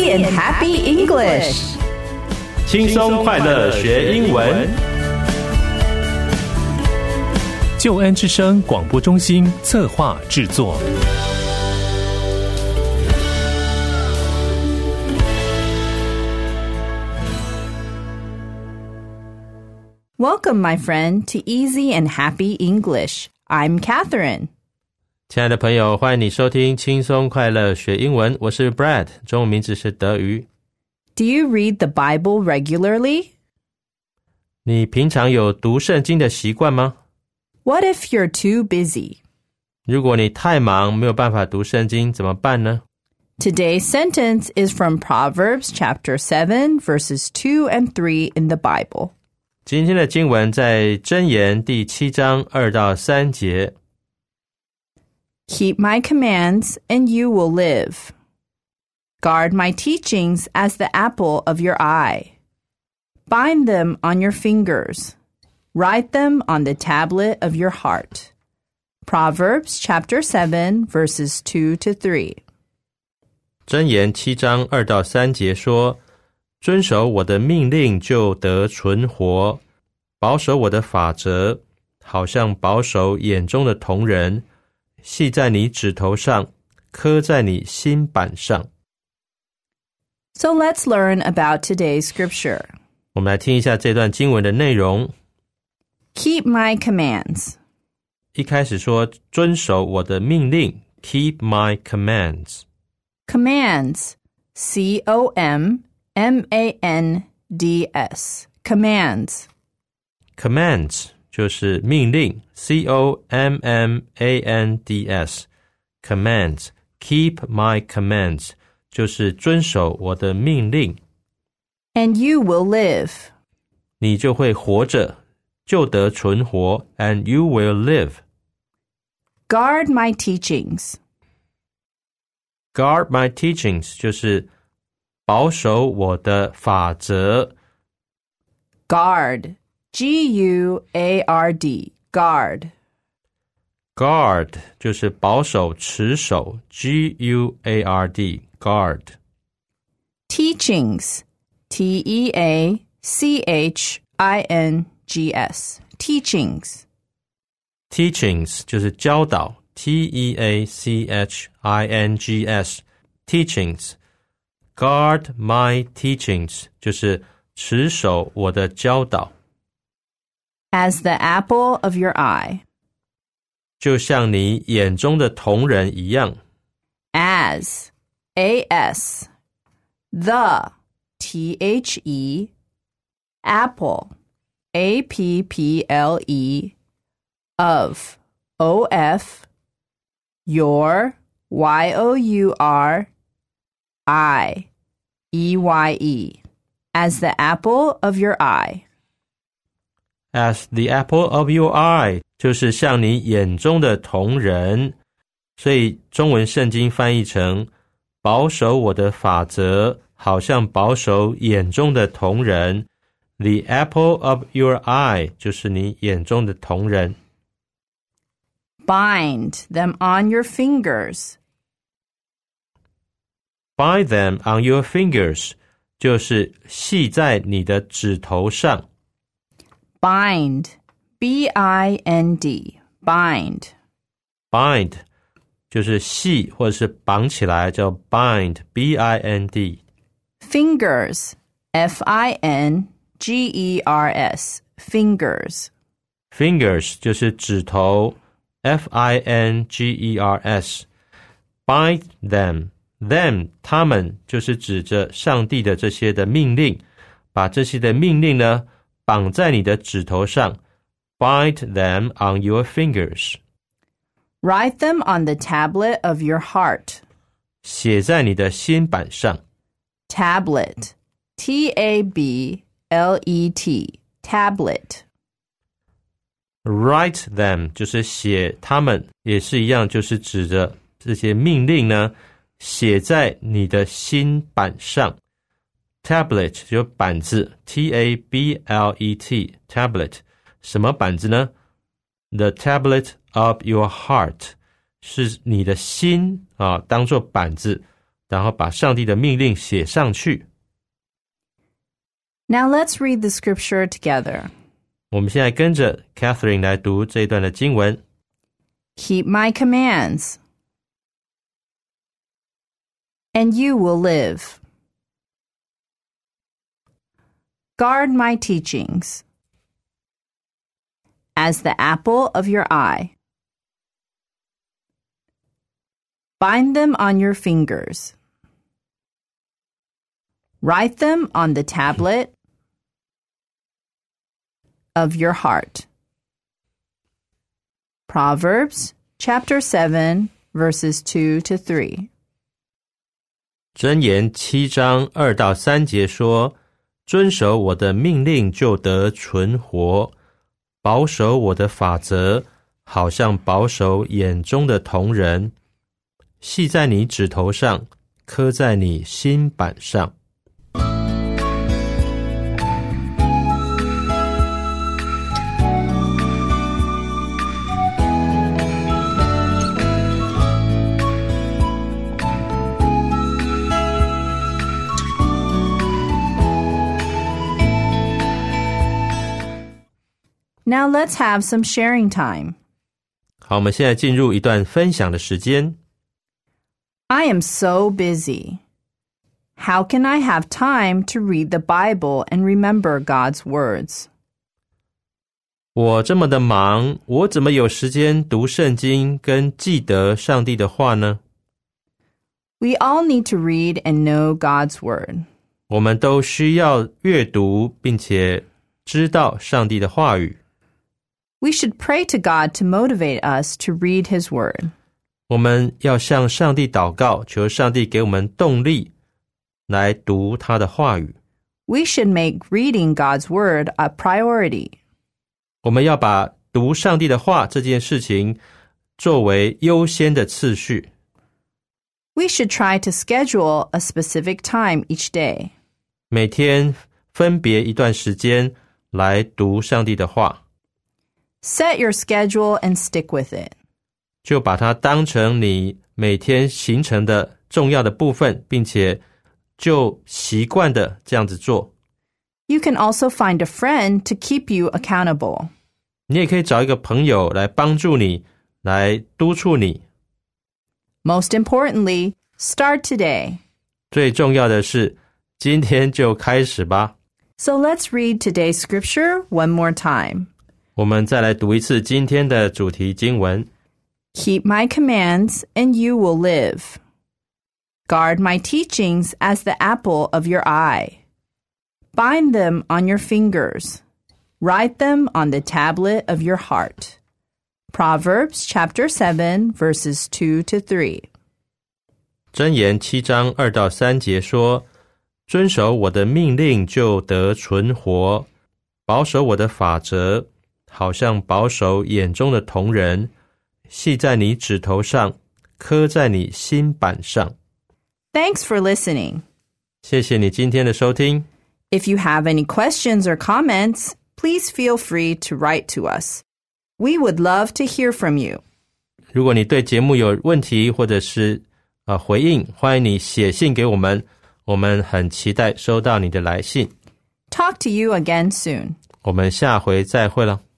Easy and Happy English， 轻松快乐学英文。 救恩之声广播中心策划制作。 Welcome, my friend, to Easy and Happy English. I'm Catherine. 亲爱的朋友，欢迎你收听轻松快乐学英文，我是 Brad， 中文名字是德瑜。 Do you read the Bible regularly? 你平常有读圣经的习惯吗？ What if you're too busy? 如果你太忙，没有办法读圣经，怎么办呢？ Today's sentence is from Proverbs chapter 7, verses 2 and 3 in the Bible. 今天的经文在箴言第7章2到3节。 Keep my commands, and you will live. Guard my teachings as the apple of your eye. Bind them on your fingers. Write them on the tablet of your heart. Proverbs chapter 7, verses 2 to 3. 箴言7章2到3节说，遵守我的命令就得存活，保守我的法则，好像保守眼中的瞳人，系在你指头上，刻在你心板上。 So let's learn about today's scripture. 我们来听一下这段经文的内容。 Keep my commands. 一开始说，遵守我的命令 ，keep my commands. Commands, C-O-M-M-A-N-D-S. Commands. Commands 就是命令 C-O-M-M-A-N-D-S. Commands. Keep my commands 就是遵守我的命令。 And you will live. 你就会活着，就得存活 and you will live. Guard my teachings. Guard my teachings 就是保守我的法则。 Guard. G-U-A-R-D. Guard. Guard 就是保守持守 G-U-A-R-D. Guard. Teachings. T-E-A-C-H-I-N-G-S. Teachings. Teachings 就是教导 T-E-A-C-H-I-N-G-S. Teachings. Guard my teachings 就是持守我的教导。 As the apple of your eye. 就像你眼中的瞳人一样。 As. A-S. The. T-H-E. Apple. A-P-P-L-E. Of. O-F. Your. Y-O-U-R. I. E-Y-E. As the apple of your eye. As the apple of your eye 就是像你眼中的瞳人，所以中文圣经翻译成保守我的法则，好像保守眼中的瞳人。The apple of your eye 就是你眼中的瞳人。 Bind them on your fingers. Bind them on your fingers 就是系在你的指头上。 Bind. B-I-N-D. Bind. Bind 就是系或者是绑起来，叫 bind. B-I-N-D. Fingers. F-I-N-G-E-R-S. Fingers. Fingers 就是指头 F-I-N-G-E-R-S. Bind them. Them 他们就是指着上帝的这些的命令，把这些的命令呢绑在你的指头上。Bind them on your fingers. Write them on the tablet of your heart. 写在你的心板上。 Tablet. T-A-B-L-E-T. Tablet. Write them 就是写他们，也是一样，就是指着这些命令呢写在你的心板上。Tablet 就板子 T-A-B-L-E-T. Tablet 什么板子呢？ The tablet of your heart 是你的心啊，当作板子然后把上帝的命令写上去。 Now let's read the scripture together. 我们现在跟着 Catherine 来读这一段的经文。 Keep my commands, and you will live. Guard my teachings as the apple of your eye. Bind them on your fingers. Write them on the tablet of your heart. Proverbs chapter 7, verses 2 to 3. 箴言7章2到3节说，遵守我的命令就得存活，保守我的法则，好像保守眼中的瞳人，系在你指头上，刻在你心板上。 Now let's have some sharing time. 好，我们现在进入一段分享的时间。 I am so busy. How can I have time to read the Bible and remember God's words? 我这么的忙，我怎么有时间读圣经跟记得上帝的话呢？ We all need to read and know God's word. 我们都需要阅读并且知道上帝的话语。 We should pray to God to motivate us to read His word. 我们要向上帝祷告，求上帝给我们动力来读他的话语。 We should make reading God's word a priority. 我们要把读上帝的话这件事情作为优先的次序。 We should try to schedule a specific time each day. 每天分别一段时间来读上帝的话。 Set your schedule and stick with it. 就把它当成你每天行程的重要的部分，并且就习惯的这样子做。 You can also find a friend to keep you accountable. 你也可以找一个朋友来帮助你，来督促你。 Most importantly, start today. 最重要的是，今天就开始吧。 So let's read today's scripture one more time. 我们再来读一次今天的主题经文。 Keep my commands, and you will live. Guard my teachings as the apple of your eye. Bind them on your fingers. Write them on the tablet of your heart. Proverbs chapter 7, verses 2 to 3. 箴言7章2到3节说，遵守我的命令就得存活，保守我的法则，好像保守眼中的瞳人，系在你指头上，刻在你心板上。 Thanks for listening. 谢谢你今天的收听。 If you have any questions or comments, please feel free to write to us. We would love to hear from you. 如果你对节目有问题或者是回应，欢迎你写信给我们，我们很期待收到你的来信。 Talk to you again soon. 我们下回再会了。